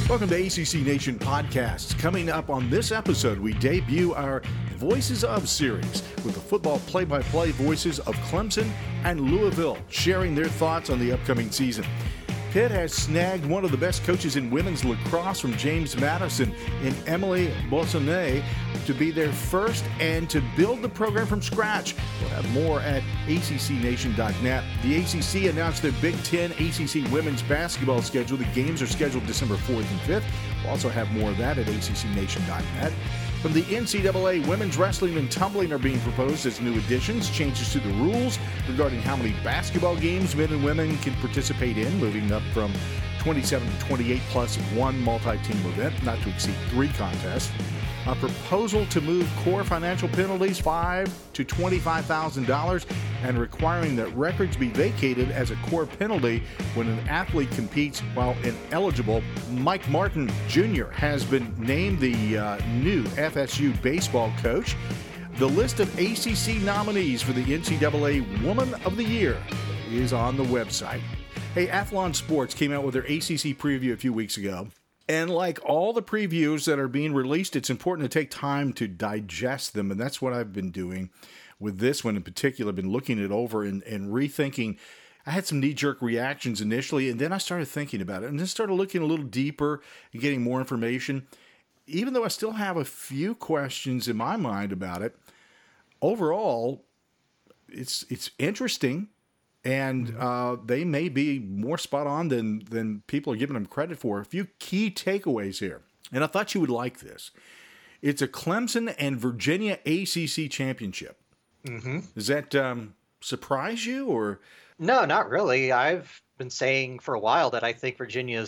Welcome to ACC Nation Podcasts. Coming up on this episode, we debut our Voices of series with the football play-by-play voices of Clemson and Louisville, sharing their thoughts on the upcoming season. Pitt has snagged one of the best coaches in women's lacrosse from James Madison in Emily Boissonnet to be their first and to build the program from scratch. We'll have more at ACCNation.net. The ACC announced their Big Ten ACC women's basketball schedule. The games are scheduled December 4th and 5th. We'll also have more of that at ACCNation.net. From the NCAA, women's wrestling and tumbling are being proposed as new additions, changes to the rules regarding how many basketball games men and women can participate in, moving up from 27 to 28 plus one multi-team event, not to exceed 3 contests. A proposal to move core financial penalties $5,000 to $25,000 and requiring that records be vacated as a core penalty when an athlete competes while ineligible. Mike Martin Jr. has been named the new FSU baseball coach. The list of ACC nominees for the NCAA Woman of the Year is on the website. Hey, Athlon Sports came out with their ACC preview a few weeks ago. And like all the previews that are being released, it's important to take time to digest them. And that's what I've been doing with this one in particular. I've been looking it over and rethinking. I had some knee-jerk reactions initially, and then I started thinking about it. And then started looking a little deeper and getting more information. Even though I still have a few questions in my mind about it, overall, it's interesting. And they may be more spot on than people are giving them credit for. A few key takeaways here. And I thought you would like this. It's a Clemson and Virginia ACC championship. Mm-hmm. Does that surprise you? Or No, not really. I've been saying for a while that I think Virginia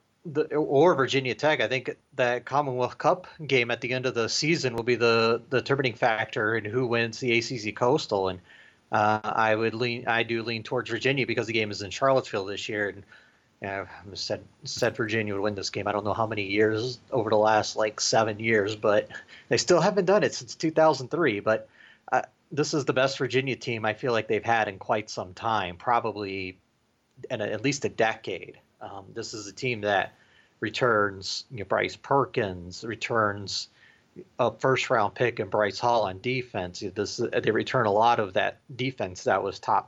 Tech, I think that Commonwealth Cup game at the end of the season will be the determining factor in who wins the ACC Coastal. And I do lean towards Virginia because the game is in Charlottesville this year, and I said Virginia would win this game. I don't know how many years over the last 7 years, but they still haven't done it since 2003. But this is the best Virginia team I feel like they've had in quite some time, probably in at least a decade. This is a team that returns Bryce Perkins, returns a first-round pick in Bryce Hall on defense. They return a lot of that defense that was top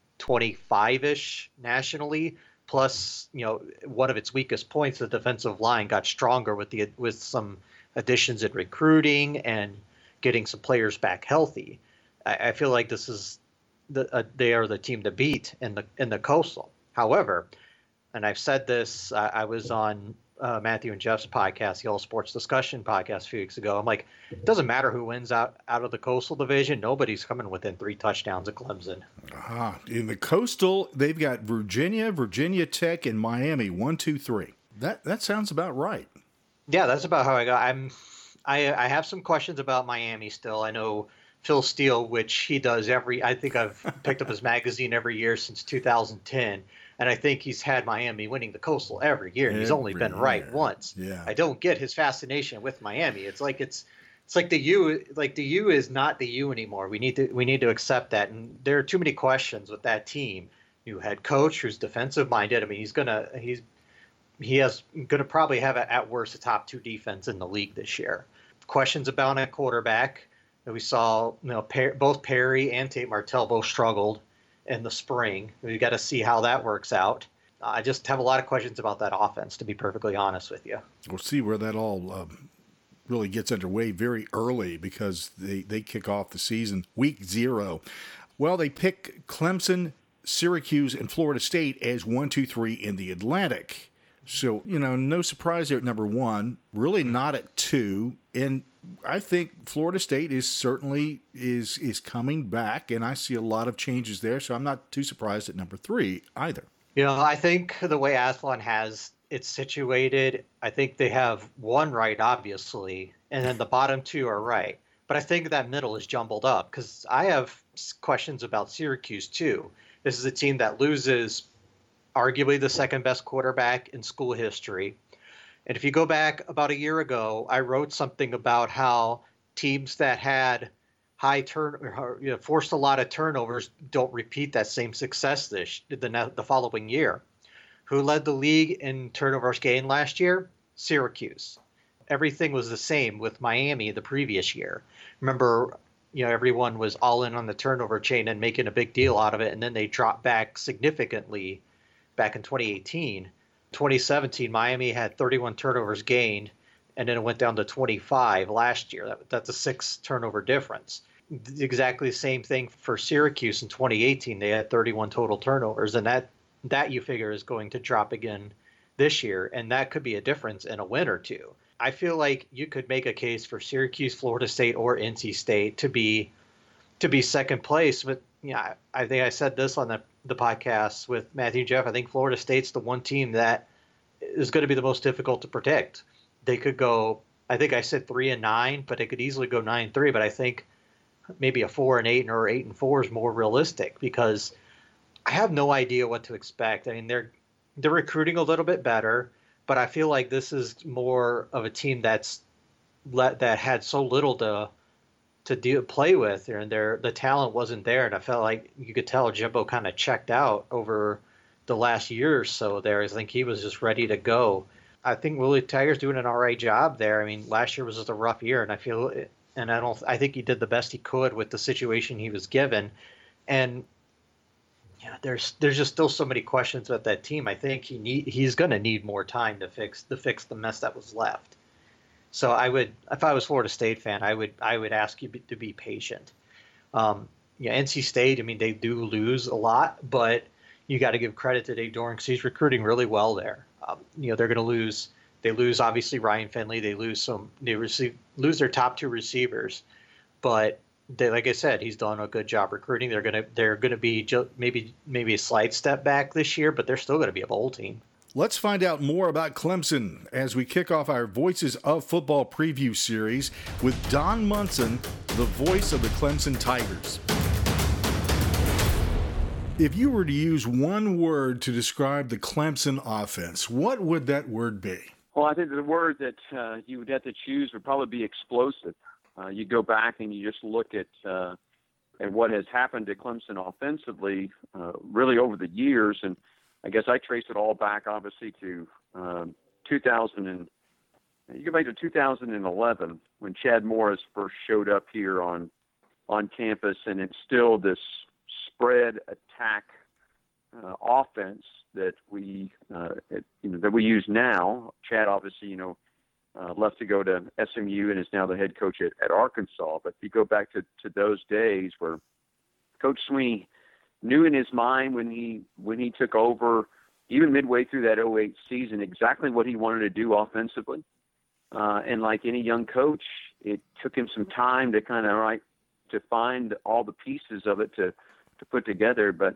25-ish nationally. Plus, one of its weakest points, the defensive line, got stronger with some additions in recruiting and getting some players back healthy. I feel like this is they are the team to beat in the Coastal. However, and I've said this, I was on Matthew and Jeff's podcast, the All Sports Discussion podcast a few weeks ago. I'm like, it doesn't matter who wins out of the Coastal Division. Nobody's coming within 3 touchdowns of Clemson. In the Coastal, they've got Virginia, Virginia Tech, and Miami, 1, 2, 3. That sounds about right. Yeah, that's about how I got. I have some questions about Miami still. I know Phil Steele, which he does I think I've picked up his magazine every year since 2010. And I think he's had Miami winning the Coastal every year, and he's only been right once. Yeah. I don't get his fascination with Miami. It's like the U. The U is not the U anymore. We need to accept that. And there are too many questions with that team. New head coach who's defensive minded. I mean, he's gonna probably have at worst a top 2 defense in the league this year. Questions about a quarterback. We saw both Perry and Tate Martell both struggled in the spring. We got to see how that works out. I just have a lot of questions about that offense, to be perfectly honest with you. We'll see where that all really gets underway very early because they kick off the season week 0. Well, they pick Clemson, Syracuse, and Florida State as 1, 2, 3 in the Atlantic. So, no surprise there at number 1, really not at 2. And I think Florida State is certainly is coming back, and I see a lot of changes there, so I'm not too surprised at number 3 either. I think the way Athlon has it situated, I think they have 1 right, obviously, and then the bottom 2 are right. But I think that middle is jumbled up because I have questions about Syracuse, too. This is a team that loses arguably the second best quarterback in school history. And if you go back about a year ago, I wrote something about how teams that had forced a lot of turnovers don't repeat that same success the following year. Who led the league in turnovers gained last year? Syracuse. Everything was the same with Miami the previous year. Remember, everyone was all in on the turnover chain and making a big deal out of it, and then they dropped back significantly back in 2018. 2017, Miami had 31 turnovers gained, and then it went down to 25 last year. That's a 6 turnover difference. Exactly the same thing for Syracuse in 2018. They had 31 total turnovers, and that you figure is going to drop again this year, and that could be a difference in a win or two. I feel like you could make a case for Syracuse, Florida State, or NC State to be second place. But I think I said this on the podcast with Matthew and Jeff. I think Florida State's the one team that is going to be the most difficult to predict. They could go, I think I said 3-9, but they could easily go 9-3. But I think maybe a 4-8 or 8-4 is more realistic, because I have no idea what to expect. I mean, they're recruiting a little bit better, but I feel like this is more of a team that had so little to play with, and the talent wasn't there, and I felt like you could tell Jimbo kind of checked out over the last year or so there. I think he was just ready to go. I think Willie Taggart's doing an all right job there. I mean, last year was just a rough year, and I think he did the best he could with the situation he was given. And there's just still so many questions with that team. I think he's going to need more time to fix the mess that was left. So if I was a Florida State fan, I would ask you to be patient. NC State, I mean, they do lose a lot, but you got to give credit to Dave Doeren because he's recruiting really well there. They're going to lose. They lose obviously Ryan Finley. They lose lose their top 2 receivers, but like I said, he's done a good job recruiting. They're gonna be maybe a slight step back this year, but they're still going to be a bowl team. Let's find out more about Clemson as we kick off our Voices of Football preview series with Don Munson, the voice of the Clemson Tigers. If you were to use one word to describe the Clemson offense, what would that word be? Well, I think the word that you would have to choose would probably be explosive. You go back and you just look at what has happened to Clemson offensively really over the years, and I guess I trace it all back, obviously, to 2000 you go back to 2011 when Chad Morris first showed up here on campus and instilled this spread attack offense that we use now. Chad obviously left to go to SMU and is now the head coach at Arkansas. But if you go back to those days where Coach Sweeney knew in his mind when he took over, even midway through that 2008 season, exactly what he wanted to do offensively. And like any young coach, it took him some time to to find all the pieces of it to put together. But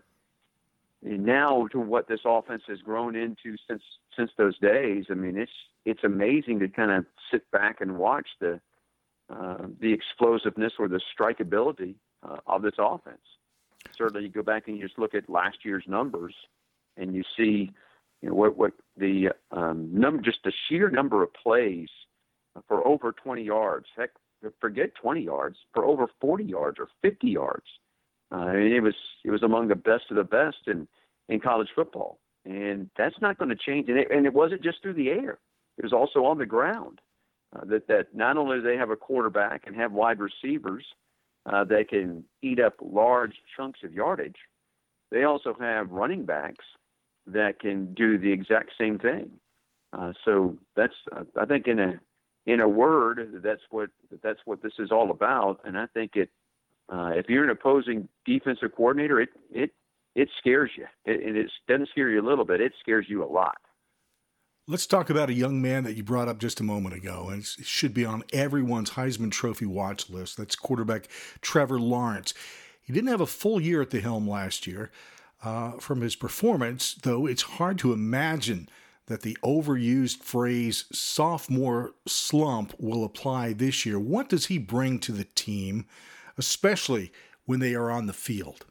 now to what this offense has grown into since those days, I mean, it's amazing to kind of sit back and watch the explosiveness or the strikeability of this offense. Certainly, you go back and you just look at last year's numbers, and you see, what the just the sheer number of plays for over 20 yards. Heck, forget 20 yards, for over 40 yards or 50 yards. It was among the best of the best in college football, and that's not going to change. And it wasn't just through the air; it was also on the ground. That not only do they have a quarterback and have wide receivers that can eat up large chunks of yardage, they also have running backs that can do the exact same thing. So that's I think in a word, that's what this is all about. And I think if you're an opposing defensive coordinator, it scares you. It doesn't scare you a little bit. It scares you a lot. Let's talk about a young man that you brought up just a moment ago, and it should be on everyone's Heisman Trophy watch list. That's quarterback Trevor Lawrence. He didn't have a full year at the helm last year. From his performance, though, it's hard to imagine that the overused phrase sophomore slump will apply this year. What does he bring to the team, especially when they are on the field?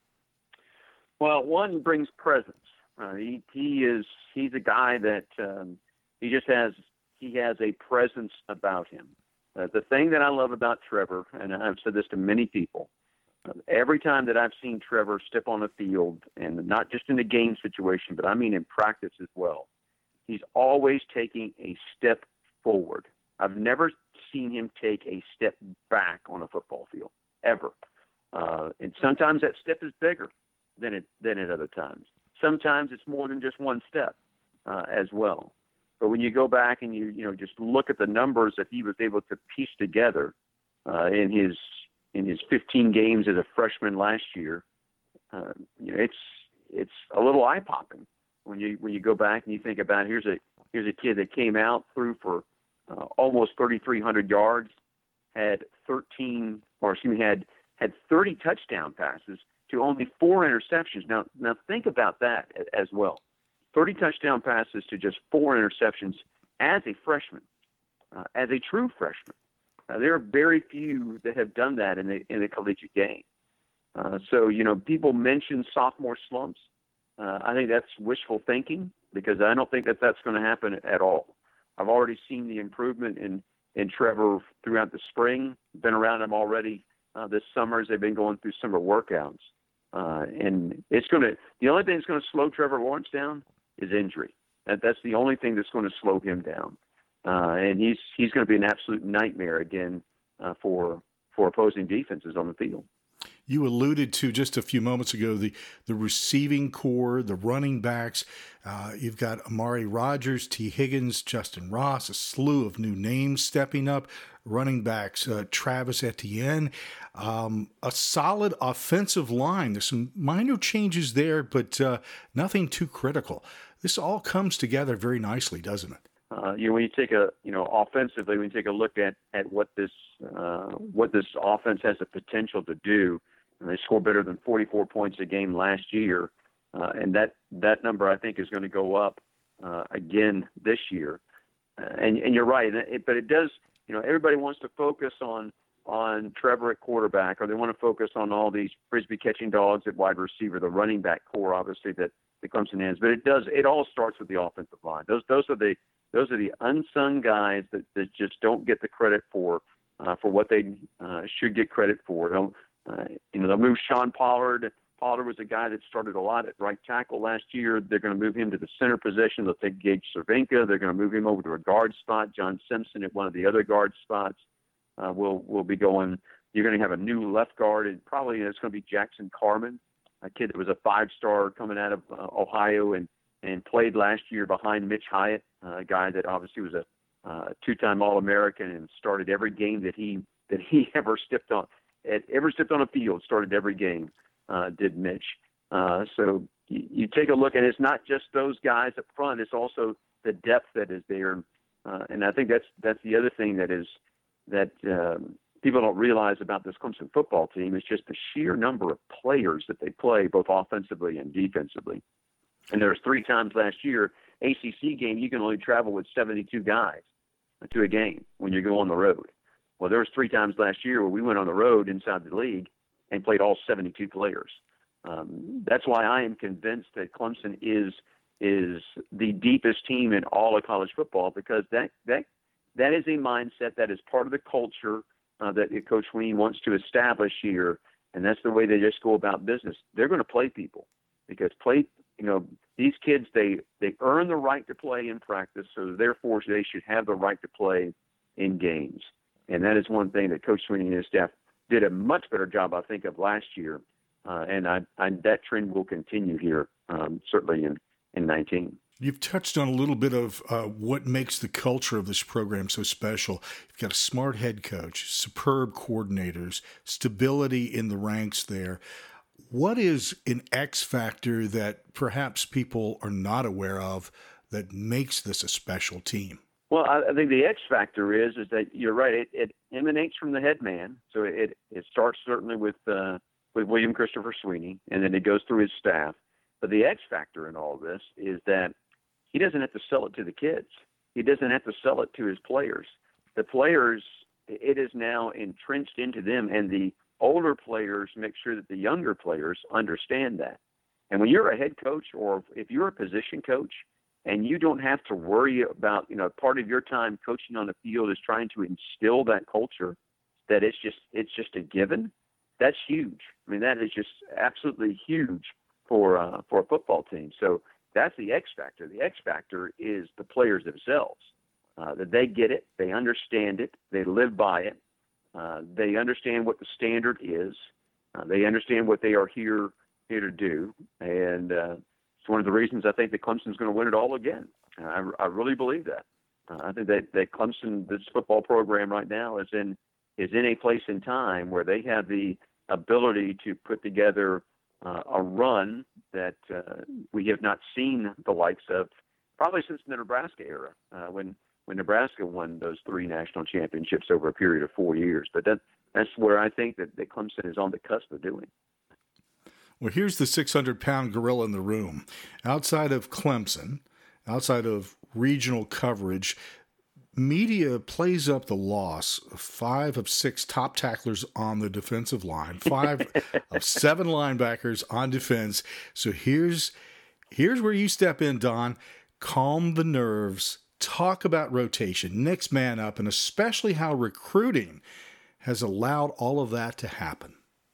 Well, one, he brings presence. He's a guy that he has a presence about him. The thing that I love about Trevor, and I've said this to many people, every time that I've seen Trevor step on the field, and not just in the game situation, but I mean in practice as well, he's always taking a step forward. I've never seen him take a step back on a football field, ever. And sometimes that step is bigger than at other times. Sometimes it's more than just one step as well. But when you go back and you just look at the numbers that he was able to piece together in his 15 games as a freshman last year, it's a little eye popping when you go back and you think about here's a kid that came out, threw for almost 3,300 yards, had 30 touchdown passes to only 4 interceptions. Now think about that as well. 30 touchdown passes to just 4 interceptions as a freshman, as a true freshman. There are very few that have done that in the collegiate game. So people mention sophomore slumps. I think that's wishful thinking, because I don't think that's going to happen at all. I've already seen the improvement in Trevor throughout the spring. Been around him already this summer as they've been going through summer workouts. And the only thing that's going to slow Trevor Lawrence down is injury. That's the only thing that's going to slow him down. And he's going to be an absolute nightmare again for opposing defenses on the field. You alluded to just a few moments ago the receiving core, the running backs. You've got Amari Rodgers, T. Higgins, Justin Ross, a slew of new names stepping up. Running backs, Travis Etienne, a solid offensive line. There's some minor changes there, but nothing too critical. This all comes together very nicely, doesn't it? When you take offensively, when you take a look at what this offense has the potential to do, and they score better than 44 points a game last year, and that number I think is going to go up again this year. And you're right, but it does. Everybody wants to focus on Trevor at quarterback, or they want to focus on all these frisbee catching dogs at wide receiver, the running back core, obviously that Clemson has. But it all starts with the offensive line. Those are the unsung guys that just don't get the credit for what they should get credit for. They'll move Sean Pollard. Pollard was a guy that started a lot at right tackle last year. They're going to move him to the center position. They'll take Gage Cervenka. They're going to move him over to a guard spot. John Simpson at one of the other guard spots will be going. You're going to have a new left guard, and probably it's going to be Jackson Carman, a kid that was a 5-star coming out of Ohio and played last year behind Mitch Hyatt, a guy that obviously was a 2-time All-American and started every game that he ever stepped on a field. Started every game. Did Mitch. So you take a look, and it's not just those guys up front, it's also the depth that is there. And I think that's the other thing that people don't realize about this Clemson football team is just the sheer number of players that they play, both offensively and defensively. And there was 3 times last year, ACC game, you can only travel with 72 guys to a game when you go on the road. Well, there was 3 times last year where we went on the road inside the league and played all 72 players. That's why I am convinced that Clemson is the deepest team in all of college football, because that is a mindset that is part of the culture that Coach Sweeney wants to establish here, and that's the way they just go about business. They're going to play people, because these kids, they earn the right to play in practice, so therefore they should have the right to play in games. And that is one thing that Coach Sweeney and his staff did a much better job, I think, of last year, and that trend will continue here, certainly in 19. You've touched on a little bit of what makes the culture of this program so special. You've got a smart head coach, superb coordinators, stability in the ranks there. What is an X factor that perhaps people are not aware of that makes this a special team? Well, I think the X factor is that you're right. It emanates from the head man. So it starts certainly with William Christopher Sweeney, and then it goes through his staff. But the X factor in all this is that he doesn't have to sell it to the kids. He doesn't have to sell it to his players. The players, it is now entrenched into them, and the older players make sure that the younger players understand that. And when you're a head coach, or if you're a position coach, and you don't have to worry about, part of your time coaching on the field is trying to instill that culture, that it's just a given. That's huge. I mean, that is just absolutely huge for a football team. So that's the X factor. The X factor is the players themselves, that they get it, they understand it, they live by it, they understand what the standard is, they understand what they are here to do, and it's one of the reasons I think that Clemson's going to win it all again. I really believe that. I think that Clemson, this football program right now, is in a place in time where they have the ability to put together a run that we have not seen the likes of probably since the Nebraska era, when Nebraska won those 3 national championships over a period of 4 years. But that's where I think that Clemson is on the cusp of doing. Well, here's the 600-pound gorilla in the room. Outside of Clemson, outside of regional coverage, media plays up the loss of 5 of 6 top tacklers on the defensive line, 5 of 7 linebackers on defense. So here's where you step in, Don. Calm the nerves. Talk about rotation, next man up, and especially how recruiting has allowed all of that to happen.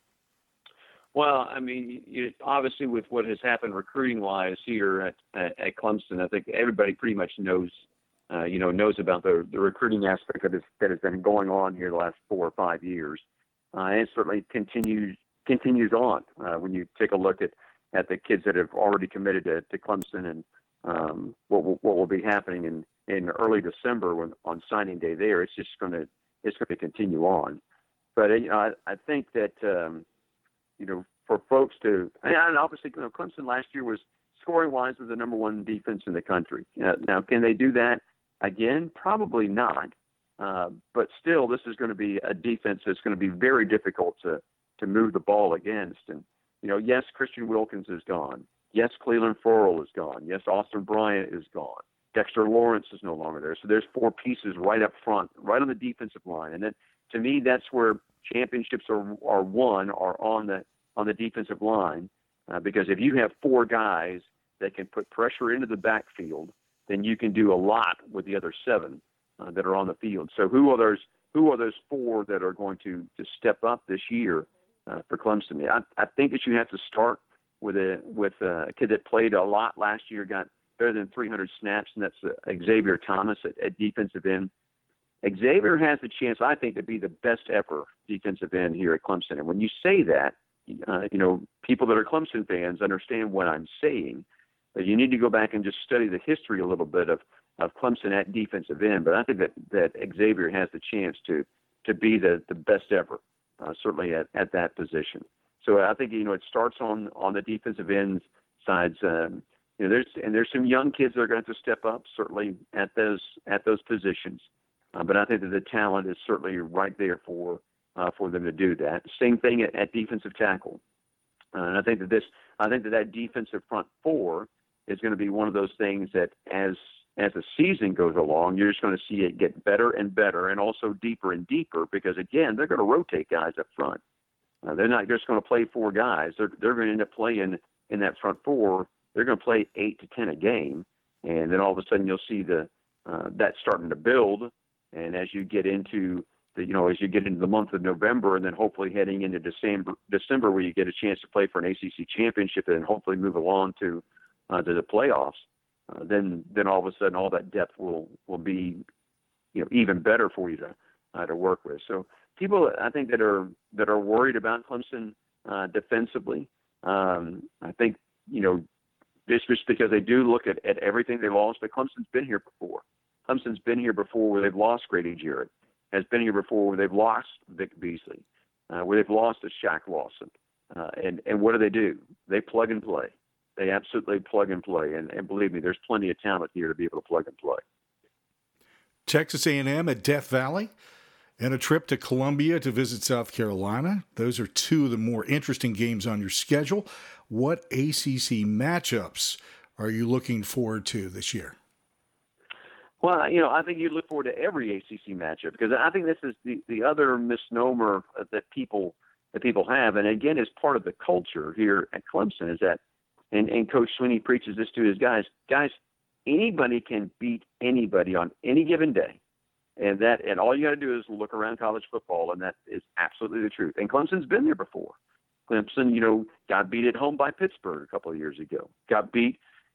Well, I mean, obviously with what has happened recruiting-wise here at Clemson, I think everybody pretty much knows about the recruiting aspect of this that has been going on here the last 4 or 5 years. And it certainly continues on when you take a look at the kids that have already committed to Clemson and what will be happening in early December on signing day there. It's going to continue on. But I think that for folks to, and obviously Clemson last year was scoring-wise was the number 1 defense in the country. Now, can they do that again? Probably not. But still, this is going to be a defense that's going to be very difficult to move the ball against. And yes, Christian Wilkins is gone. Yes, Cleveland Farrell is gone. Yes, Austin Bryant is gone. Dexter Lawrence is no longer there. So there's 4 pieces right up front, right on the defensive line. And then, to me, that's where championships are won, are on the defensive line, because if you have 4 guys that can put pressure into the backfield, then you can do a lot with the other 7 that are on the field. So who are those 4 that are going to step up this year for Clemson? I think that you have to start with a kid that played a lot last year, got better than 300 snaps, and that's Xavier Thomas at defensive end. Xavier has the chance, I think, to be the best ever defensive end here at Clemson. And when you say that, people that are Clemson fans understand what I'm saying. But you need to go back and just study the history a little bit of Clemson at defensive end. But I think that Xavier has the chance to be the best ever, certainly at that position. So I think it starts on the defensive end sides. There's some young kids that are going to have to step up, certainly at those positions. But I think that the talent is certainly right there for them to do that. Same thing at defensive tackle. And I think that defensive front 4 is going to be one of those things that as the season goes along, you're just going to see it get better and better, and also deeper and deeper, because again, they're going to rotate guys up front. They're not just going to play 4 guys. They're going to end up playing in that front 4. They're going to play 8 to 10 a game, and then all of a sudden you'll see that starting to build. And as you get into the month of November, and then hopefully heading into December, where you get a chance to play for an ACC championship, and hopefully move along to the playoffs, then all of a sudden all that depth will be even better for you to work with. So people, I think, that are worried about Clemson defensively, I think just because they do look at everything they lost, but Clemson's been here before. Clemson's been here before where they've lost Grady Jarrett, has been here before where they've lost Vic Beasley, where they've lost a Shaq Lawson. And what do? They plug and play. They absolutely plug and play. And believe me, there's plenty of talent here to be able to plug and play. Texas A&M at Death Valley and a trip to Columbia to visit South Carolina. Those are 2 of the more interesting games on your schedule. What ACC matchups are you looking forward to this year? Well, I think you look forward to every ACC matchup, because I think this is the other misnomer that people have, and again, is part of the culture here at Clemson, is that, and Coach Sweeney preaches this to his guys. Guys, anybody can beat anybody on any given day, and all you got to do is look around college football, and that is absolutely the truth. And Clemson's been there before. Clemson, got beat at home by Pittsburgh a couple of years ago. Got beat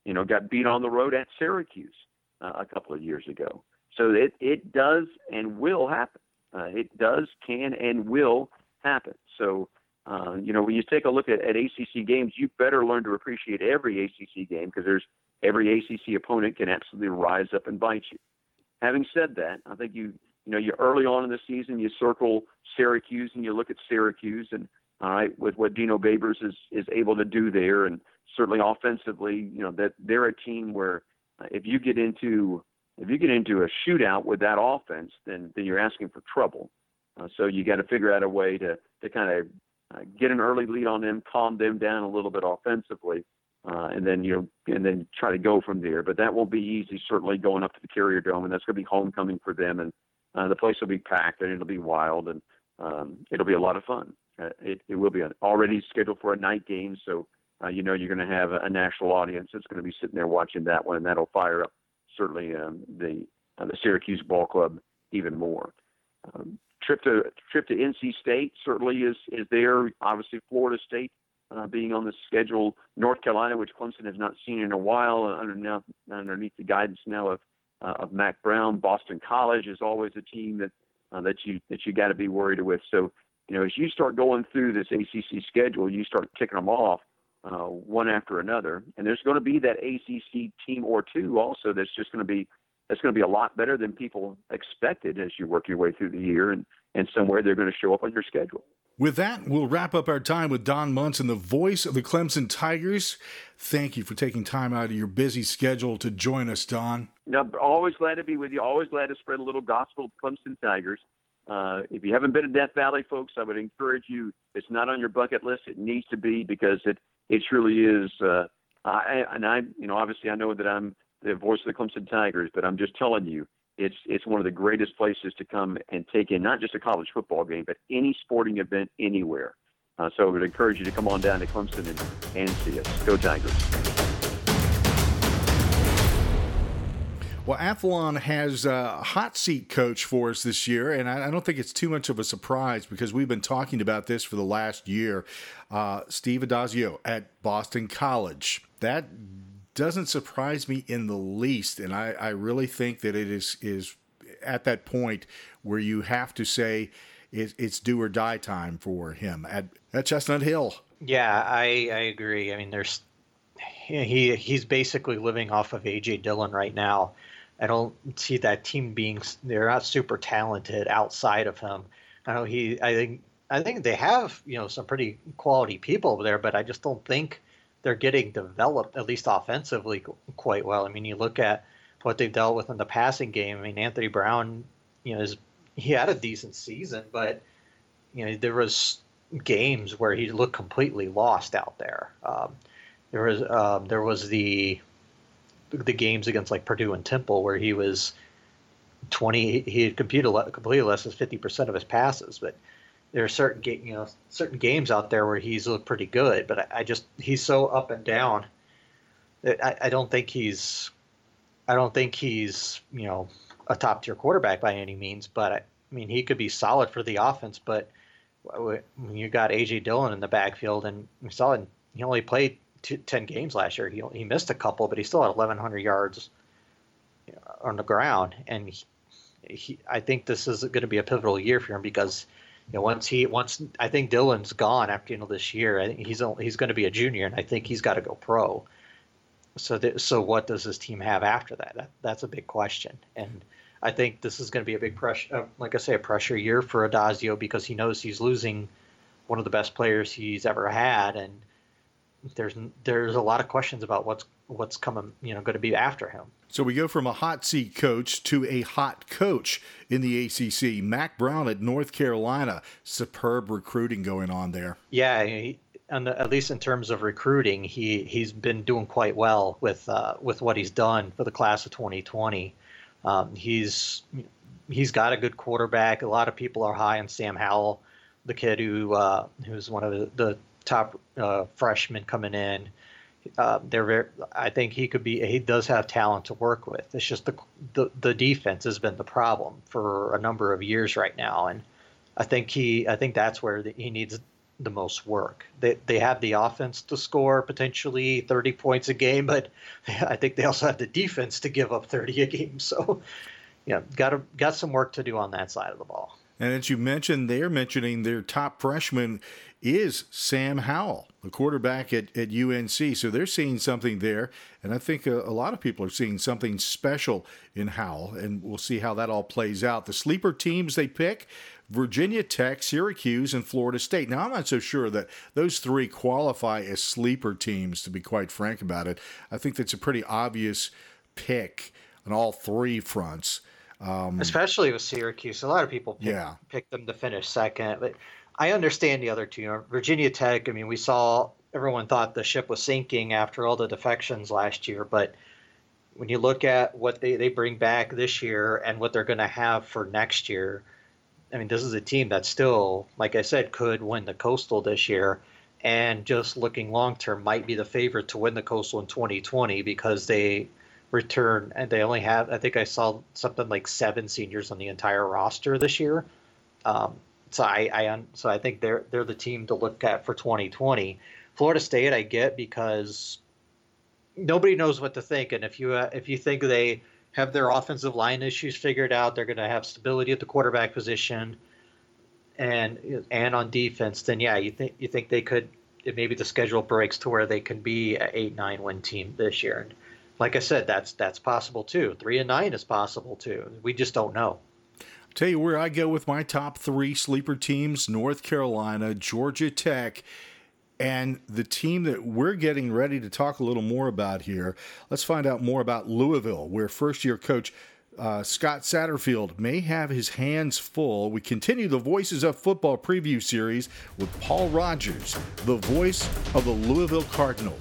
got beat on the road at Syracuse a couple of years ago. So it does and will happen. It does, can, and will happen. So, when you take a look at ACC games, you better learn to appreciate every ACC game, because every ACC opponent can absolutely rise up and bite you. Having said that, I think you're early on in the season, you circle Syracuse and you look at Syracuse, and all right, with what Dino Babers is able to do there, and certainly offensively, that they're a team where if you get into a shootout with that offense, then you're asking for trouble. So you got to figure out a way to kind of get an early lead on them, calm them down a little bit offensively, and then try to go from there. But that won't be easy. Certainly going up to the Carrier Dome, and that's going to be homecoming for them, and the place will be packed and it'll be wild, and it'll be a lot of fun. It will be already scheduled for a night game, so you're going to have a national audience that's going to be sitting there watching that one, and that'll fire up certainly the Syracuse Ball Club even more. Trip to NC State certainly is there. Obviously, Florida State being on the schedule. North Carolina, which Clemson has not seen in a while, underneath the guidance now of Mack Brown. Boston College is always a team that you got to be worried with. So, as you start going through this ACC schedule, you start ticking them off one after another, and there's going to be that ACC team or two also that's going to be a lot better than people expected as you work your way through the year, and somewhere they're going to show up on your schedule. With that, we'll wrap up our time with Don Munson, the voice of the Clemson Tigers. Thank you for taking time out of your busy schedule to join us, Don. No, always glad to be with you. Always glad to spread a little gospel of Clemson Tigers. If you haven't been to Death Valley, folks, I would encourage you. It's not on your bucket list. It needs to be, because it truly is. Obviously I know that I'm the voice of the Clemson Tigers, but I'm just telling you, it's one of the greatest places to come and take in not just a college football game, but any sporting event anywhere. So I would encourage you to come on down to Clemson and see us. Go Tigers. Well, Athlon has a hot seat coach for us this year, and I don't think it's too much of a surprise, because we've been talking about this for the last year. Steve Addazio at Boston College. That doesn't surprise me in the least, and I really think that it is at that point where you have to say it's do or die time for him at Chestnut Hill. Yeah, I agree. I mean, he's basically living off of A.J. Dillon right now. I don't see that team they're not super talented outside of him. I think they have, some pretty quality people over there, but I just don't think they're getting developed, at least offensively, quite well. I mean, you look at what they've dealt with in the passing game. I mean, Anthony Brown, he had a decent season, but there was games where he looked completely lost out there. There was the games against like Purdue and Temple where he was he had completed less than 50% of his passes, but there are certain games out there where he's looked pretty good, but he's so up and down that I don't think he's a top tier quarterback by any means, but I mean, he could be solid for the offense, but when you got A.J. Dillon in the backfield, and we saw he only played 10 games last year. He missed a couple, but he still had 1,100 yards on the ground. And I think this is going to be a pivotal year for him, because once I think Dillon's gone after this year, I think he's going to be a junior, and I think he's got to go pro. So what does this team have after that? That's a big question. And I think this is going to be a big pressure, like I say, a pressure year for Addazio, because he knows he's losing one of the best players he's ever had, and there's a lot of questions about what's coming, going to be after him. So we go from a hot seat coach to a hot coach in the ACC. Mack Brown at North Carolina. Superb recruiting going on there. Yeah, at least in terms of recruiting, he's been doing quite well with what he's done for the class of 2020. He's got a good quarterback. A lot of people are high on Sam Howell, the kid who's one of the top freshmen coming in. I think he does have talent to work with. It's just the defense has been the problem for a number of years right now, and I think that's where he needs the most work. They have the offense to score potentially 30 points a game, but I think they also have the defense to give up 30 a game. So, yeah, got some work to do on that side of the ball. And as you mentioned, they're mentioning their top freshman is Sam Howell, the quarterback at UNC. So they're seeing something there. And I think a lot of people are seeing something special in Howell. And we'll see how that all plays out. The sleeper teams they pick, Virginia Tech, Syracuse, and Florida State. Now, I'm not so sure that those three qualify as sleeper teams, to be quite frank about it. I think that's a pretty obvious pick on all three fronts. Especially with Syracuse. A lot of people pick them to finish second. But I understand the other two. Virginia Tech, I mean, everyone thought the ship was sinking after all the defections last year. But when you look at what they bring back this year and what they're going to have for next year, I mean, this is a team that still, like I said, could win the Coastal this year. And just looking long-term, might be the favorite to win the Coastal in 2020 because they return, and they only have, I think I saw something like 7 seniors on the entire roster this year. So I think they're the team to look at for 2020. Florida State, I get, because nobody knows what to think, and if you think they have their offensive line issues figured out, they're going to have stability at the quarterback position, and on defense, then you think they could. Maybe the schedule breaks to where they can be an 8-9 win team this year. And like I said, that's possible too. 3-9 is possible too. We just don't know. Tell you where I go with my top 3 sleeper teams: North Carolina, Georgia Tech, and the team that we're getting ready to talk a little more about here. Let's find out more about Louisville, where first-year coach Scott Satterfield may have his hands full. We continue the Voices of Football preview series with Paul Rogers, the voice of the Louisville Cardinals.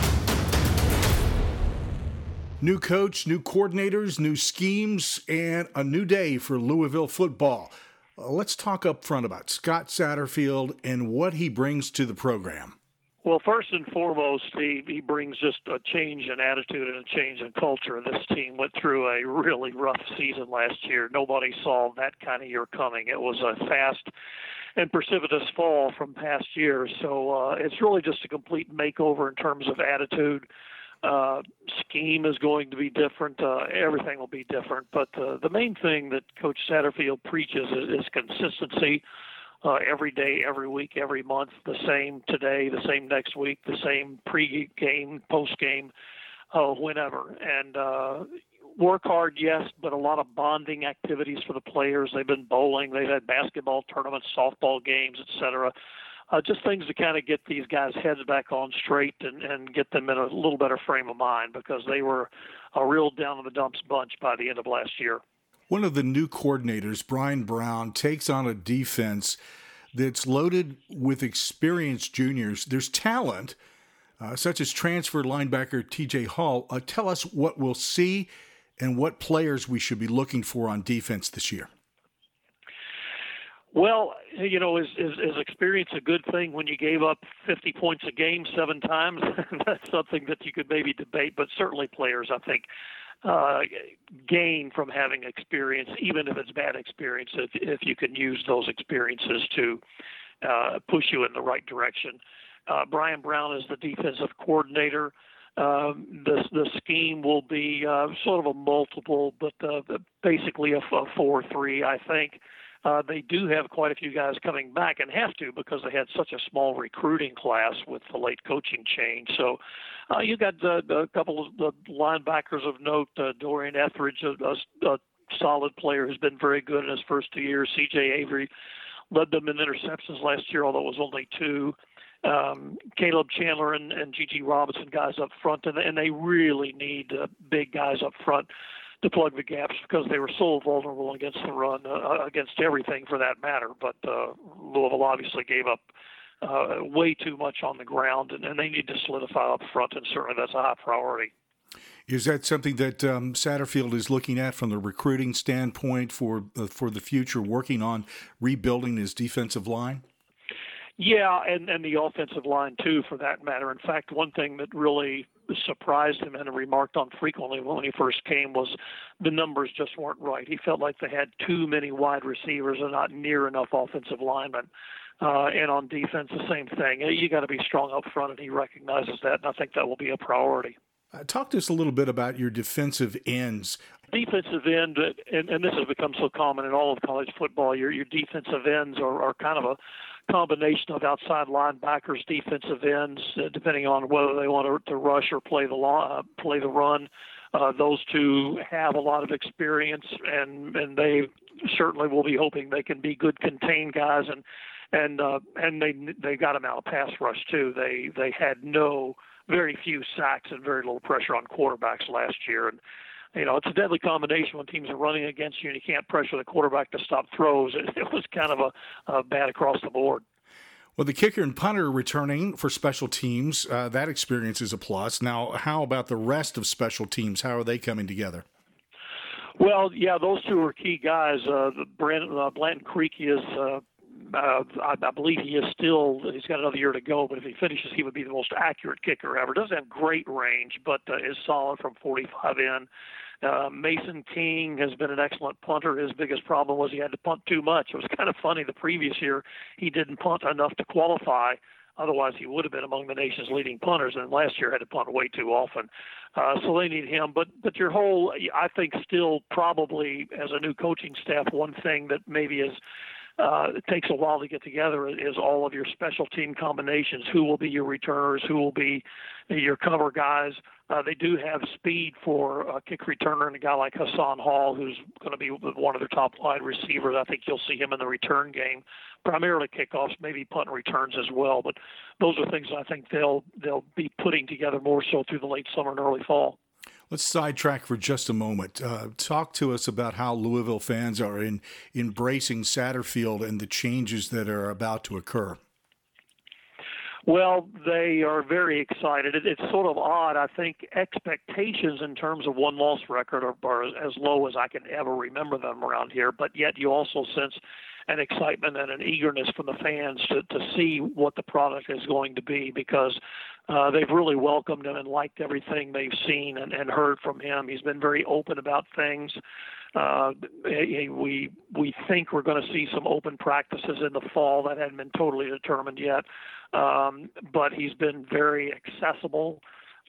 New coach, new coordinators, new schemes, and a new day for Louisville football. Let's talk up front about Scott Satterfield and what he brings to the program. Well, first and foremost, he brings just a change in attitude and a change in culture. This team went through a really rough season last year. Nobody saw that kind of year coming. It was a fast and precipitous fall from past years. So it's really just a complete makeover in terms of attitude. Scheme is going to be different. Everything will be different. But the main thing that Coach Satterfield preaches is consistency. Every day, every week, every month, the same today, the same next week, the same pre-game, post-game, whenever. And work hard, yes, but a lot of bonding activities for the players. They've been bowling. They've had basketball tournaments, softball games, et cetera. Just things to kind of get these guys' heads back on straight and get them in a little better frame of mind, because they were a real down-in-the-dumps bunch by the end of last year. One of the new coordinators, Brian Brown, takes on a defense that's loaded with experienced juniors. There's talent, such as transfer linebacker T.J. Hall. Tell us what we'll see and what players we should be looking for on defense this year. Well, you know, is experience a good thing when you gave up 50 points a game 7 times? That's something that you could maybe debate, but certainly players, I think, gain from having experience, even if it's bad experience, if you can use those experiences to push you in the right direction. Brian Brown is the defensive coordinator. The scheme will be sort of a multiple, but basically a 4-3, I think. They do have quite a few guys coming back, and have to, because they had such a small recruiting class with the late coaching change. So you got a couple of the linebackers of note, Dorian Etheridge, a solid player who's been very good in his first 2 years. C.J. Avery led them in interceptions last year, although it was only 2. Caleb Chandler and Gigi Robinson guys up front, and they really need big guys up front to plug the gaps, because they were so vulnerable against the run, against everything for that matter. But Louisville obviously gave up way too much on the ground, and they need to solidify up front, and certainly that's a high priority. Is that something that Satterfield is looking at from the recruiting standpoint for the future, working on rebuilding his defensive line? Yeah, and the offensive line, too, for that matter. In fact, one thing that really surprised him and remarked on frequently when he first came was the numbers just weren't right. He felt like they had too many wide receivers and not near enough offensive linemen. And on defense, the same thing. You got to be strong up front, and he recognizes that, and I think that will be a priority. Talk to us a little bit about your defensive ends. Defensive end, and this has become so common in all of college football, your defensive ends are kind of a combination of outside linebackers, defensive ends, depending on whether they want to rush or play the run. Those two have a lot of experience, and they certainly will be hoping they can be good contained guys, and they got them out of pass rush too. They had very few sacks and very little pressure on quarterbacks last year, and it's a deadly combination when teams are running against you and you can't pressure the quarterback to stop throws. It was kind of a bad across the board. Well, the kicker and punter returning for special teams, that experience is a plus. Now, how about the rest of special teams? How are they coming together? Well, yeah, those two are key guys. Blanton Creaky is, I believe he's got another year to go, but if he finishes, he would be the most accurate kicker ever. Doesn't have great range, but is solid from 45 in. Mason King has been an excellent punter. His biggest problem was he had to punt too much. It was kind of funny. The previous year, he didn't punt enough to qualify. Otherwise, he would have been among the nation's leading punters, and last year had to punt way too often. So they need him. But your whole, I think, still probably as a new coaching staff, one thing that maybe it takes a while to get together is all of your special team combinations. Who will be your returners? Who will be your cover guys? They do have speed for a kick returner and a guy like Hassan Hall, who's going to be one of their top wide receivers. I think you'll see him in the return game, primarily kickoffs, maybe punt and returns as well. But those are things I think they'll be putting together more so through the late summer and early fall. Let's sidetrack for just a moment. Talk to us about how Louisville fans are embracing Satterfield and the changes that are about to occur. Well, they are very excited. It's sort of odd. I think expectations in terms of one-loss record are as low as I can ever remember them around here, but yet you also sense an excitement and an eagerness from the fans to see what the product is going to be, because they've really welcomed him and liked everything they've seen and heard from him. He's been very open about things. We think we're going to see some open practices in the fall. That hadn't been totally determined yet. But he's been very accessible,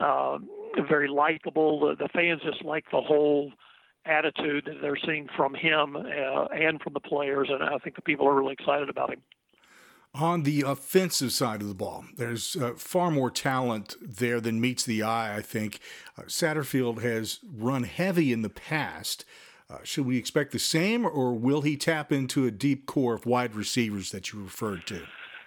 very likable. The fans just like the whole attitude that they're seeing from him and from the players, and I think the people are really excited about him. On the offensive side of the ball, there's far more talent there than meets the eye, I think. Satterfield has run heavy in the past. Should we expect the same, or will he tap into a deep core of wide receivers that you referred to?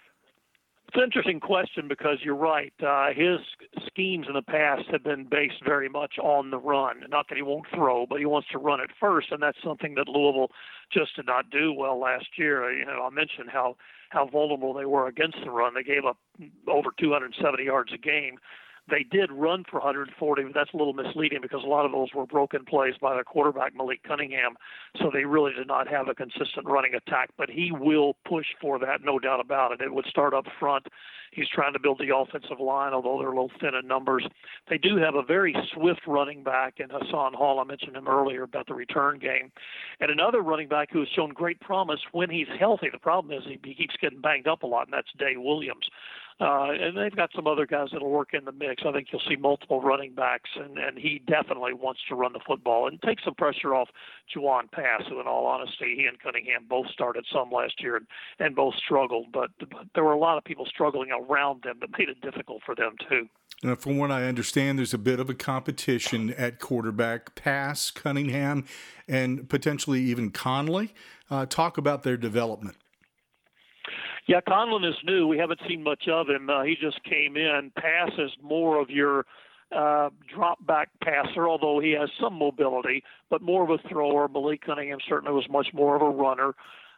It's an interesting question because you're right. His schemes in the past have been based very much on the run. Not that he won't throw, but he wants to run it first, and that's something that Louisville just did not do well last year. I mentioned how vulnerable they were against the run. They gave up over 270 yards a game. They did run for 140, but that's a little misleading because a lot of those were broken plays by their quarterback, Malik Cunningham, so they really did not have a consistent running attack. But he will push for that, no doubt about it. It would start up front. He's trying to build the offensive line, although they're a little thin in numbers. They do have a very swift running back in Hassan Hall. I mentioned him earlier about the return game. And another running back who has shown great promise when he's healthy. The problem is he keeps getting banged up a lot, and that's Day Williams. And they've got some other guys that'll work in the mix. I think you'll see multiple running backs, and he definitely wants to run the football and take some pressure off Juwan Pass, who, in all honesty, he and Cunningham both started some last year and both struggled. But there were a lot of people struggling around them that made it difficult for them, too. Now, from what I understand, there's a bit of a competition at quarterback. Pass, Cunningham, and potentially even Conley. Talk about their development. Yeah, Conlon is new. We haven't seen much of him. He just came in. Pass is more of your drop-back passer, although he has some mobility, but more of a thrower. Malik Cunningham certainly was much more of a runner.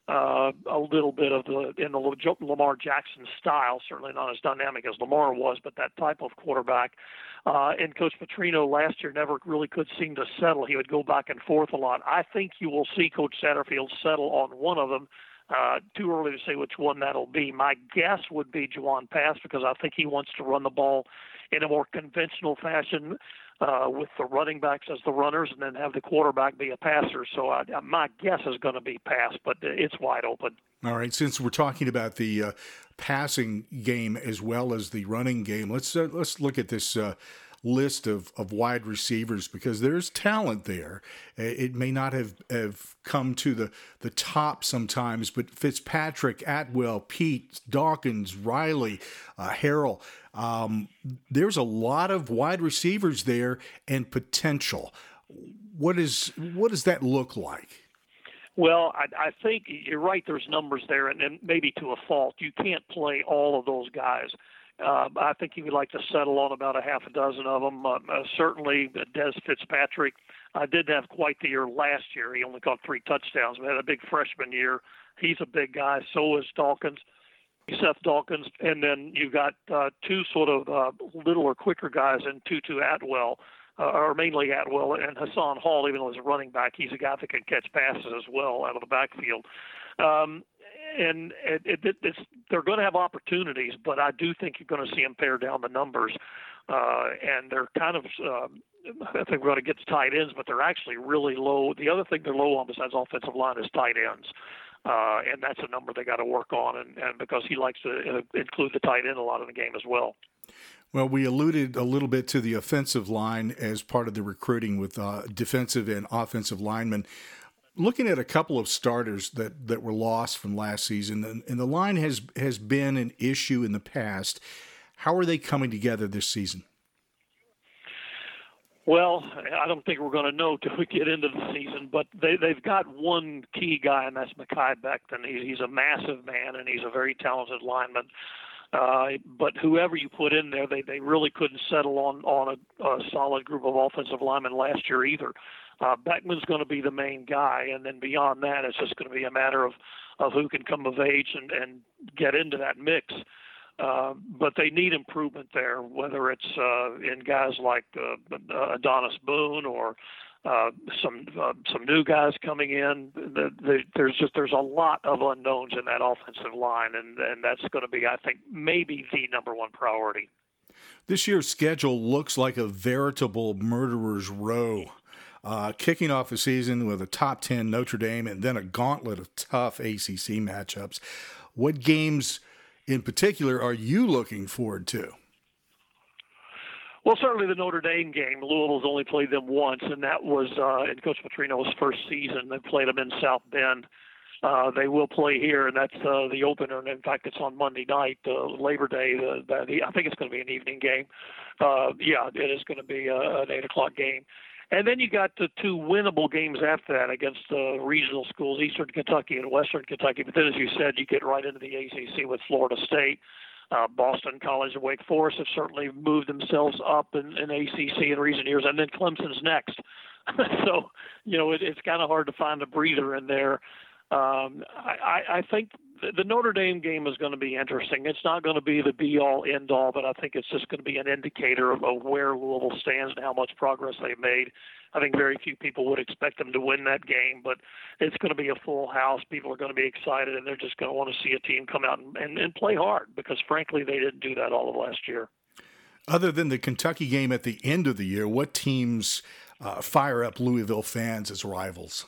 A little bit of in the Lamar Jackson style, certainly not as dynamic as Lamar was, but that type of quarterback. And Coach Petrino last year never really could seem to settle. He would go back and forth a lot. I think you will see Coach Satterfield settle on one of them. Too early to say which one that'll be. My guess would be Juwan Pass, because I think he wants to run the ball in a more conventional fashion with the running backs as the runners, and then have the quarterback be a passer. So my guess is going to be Pass, but it's wide open. All right, since we're talking about the passing game as well as the running game, let's look at this list of wide receivers, because there's talent there. It may not have come to the top sometimes, but Fitzpatrick, Atwell, Pete, Dawkins, Riley, Harrell, there's a lot of wide receivers there and potential. What does that look like? Well, I think you're right. There's numbers there, and maybe to a fault. You can't play all of those guys. I think you would like to settle on about a half a dozen of them. Certainly, Des Fitzpatrick didn't have quite the year last year. He only caught 3 touchdowns, but had a big freshman year. He's a big guy. So is Dawkins, Seth Dawkins. And then you've got 2 sort of littler, quicker guys in Tutu Atwell. Or mainly Atwell and Hassan Hall, even though he's a running back, he's a guy that can catch passes as well out of the backfield. And they're going to have opportunities, but I do think you're going to see them pare down the numbers. And they're kind of, I think we're going to get to tight ends, but they're actually really low. The other thing they're low on besides offensive line is tight ends. And that's a number they got to work on, and because he likes to include the tight end a lot in the game as well. Well, we alluded a little bit to the offensive line as part of the recruiting with defensive and offensive linemen. Looking at a couple of starters that were lost from last season, and the line has been an issue in the past. How are they coming together this season? Well, I don't think we're going to know till we get into the season, but they've got one key guy, and that's Mekhi Becton. He's a massive man, and he's a very talented lineman. But whoever you put in there, they really couldn't settle on a solid group of offensive linemen last year either. Beckman's going to be the main guy, and then beyond that, it's just going to be a matter of who can come of age and get into that mix. But they need improvement there, whether it's in guys like Adonis Boone or some new guys coming in. There's a lot of unknowns in that offensive line, and that's going to be, I think, maybe the number one priority. This year's schedule looks like a veritable murderer's row. Kicking off the season with a top 10 Notre Dame and then a gauntlet of tough ACC matchups. What games in particular are you looking forward to? Well, certainly the Notre Dame game. Louisville's only played them once, and that was in Coach Petrino's first season. They played them in South Bend. They will play here, and that's the opener. And in fact, it's on Monday night, Labor Day. I think it's going to be an evening game. Yeah, it is going to be an 8 o'clock game. And then you got the 2 winnable games after that against regional schools, Eastern Kentucky and Western Kentucky. But then, as you said, you get right into the ACC with Florida State. Boston College and Wake Forest have certainly moved themselves up in ACC in recent years, and then Clemson's next. So, it's kind of hard to find a breather in there. I think the Notre Dame game is going to be interesting. It's not going to be the be-all, end-all, but I think it's just going to be an indicator of where Louisville stands and how much progress they've made. I think very few people would expect them to win that game, but it's going to be a full house. People are going to be excited, and they're just going to want to see a team come out and play hard because, frankly, they didn't do that all of last year. Other than the Kentucky game at the end of the year, what teams fire up Louisville fans as rivals?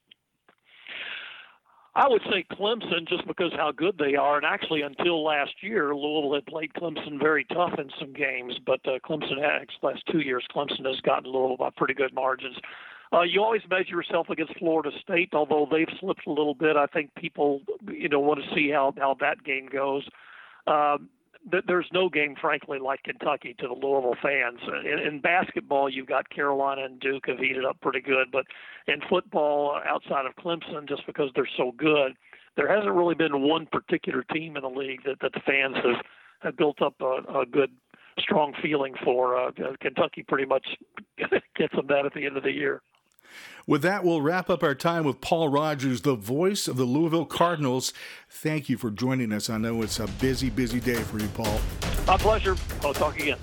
I would say Clemson, just because how good they are. And actually, until last year, Louisville had played Clemson very tough in some games. But Clemson, last 2 years, Clemson has gotten Louisville by pretty good margins. You always measure yourself against Florida State, although they've slipped a little bit. I think people, want to see how that game goes. There's no game, frankly, like Kentucky to the Louisville fans. In basketball, you've got Carolina and Duke have heated up pretty good. But in football, outside of Clemson, just because they're so good, there hasn't really been one particular team in the league that the fans have built up a good, strong feeling for. Kentucky pretty much gets them that at the end of the year. With that, we'll wrap up our time with Paul Rogers, the voice of the Louisville Cardinals. Thank you for joining us. I know it's a busy, busy day for you, Paul. My pleasure. I'll talk again.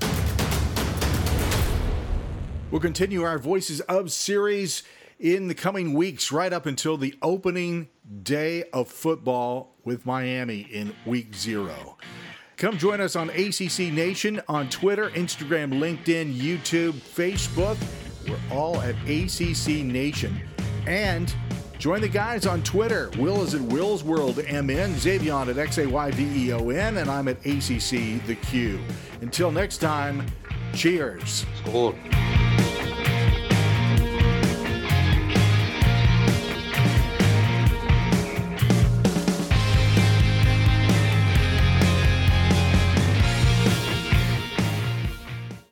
We'll continue our Voices of series in the coming weeks, right up until the opening day of football with Miami in Week 0. Come join us on ACC Nation on Twitter, Instagram, LinkedIn, YouTube, Facebook. We're all at ACC Nation. And Join the guys on Twitter. Will is at Will's World MN, Xavion at XAYVEON, and I'm at ACC The Q. Until next time, cheers. Score.